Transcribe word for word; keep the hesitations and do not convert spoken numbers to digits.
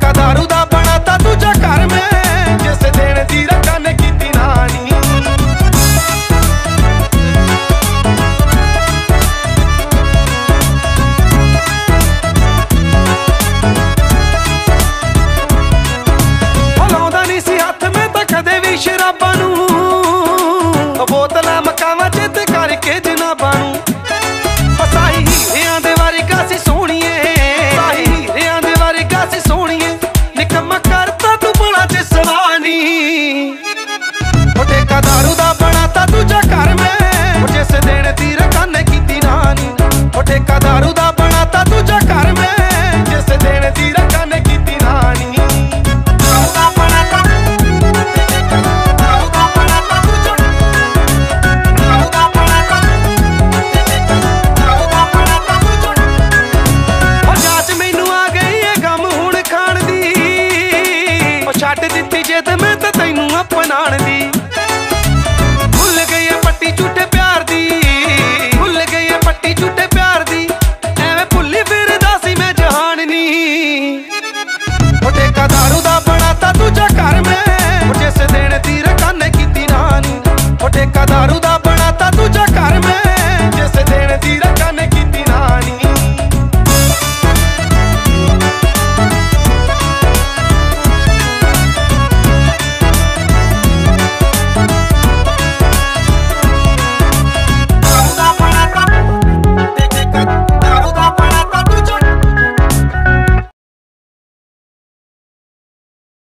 ਠੇਕਾ ਦਾਰੂ ਦਾ ਬਣਾਤਾ ਦੂਜਾ ਘਰ ਮੈਂ, ਜਿਸ ਦੇਣ ਦੀ ਰਕਾ ਨੇ ਕੀਤੀ ਨਾਨੀ। ਲਾਉਂਦਾ ਨਹੀਂ ਸੀ ਹੱਥ ਮੈਂ ਤਾਂ ਕਦੇ ਵੀ ਸ਼ਰਾਬਾਂ ਨੂੰ, ਬੋਤਲਾਂ ਮਕਾਵਾਂ ਚਿੱਤ ਕਰਕੇ ਜਨਾਬਾਂ ਨੂੰ। ਸਾਈ ਹੀਰਿਆਂ ਦੇ ਵਰਗਾ ਸੀ ਸੋਹਣੀਏ, ਸਾਈ ਹੀਰਿਆਂ ਦੇ ਵਰਗਾ ਸੀ ਸੋਹਣੀਏ, ਨਿਕੰਮਾ ਕਰਤਾ ਤੂੰ ਬੜਾ ਜਿਸਮਾਨੀ। ਉਹ ਠੇਕਾ ਦਾਰੂ ਦਾ ਬਣਾਤਾ ਦੂਜਾ ਘਰ ਮੈਂ, ਉਹ ਜਿਸ ਦੇਣ ਦੀ ਰਕਾ ਨੇ ਕੀਤੀ ਨਾਨੀ। ਉਹ ਠੇਕਾ ਦਾਰੂ ਦਾ ਬਣਾਤਾ ਦੂਜਾ ਘਰ ਮੈਂ, ਜਿਸ ਦੇਣ ਦੀ ਰਕਾ ਨੇ ਕੀਤੀ ਨਾਨੀ। ਛੱਡ ਦਿੱਤੀ ਜਿੱਦ ਮੈਂ ਤਾਂ ਤੈਨੂੰ ਅਪਣਾਉਣ ਦੀ।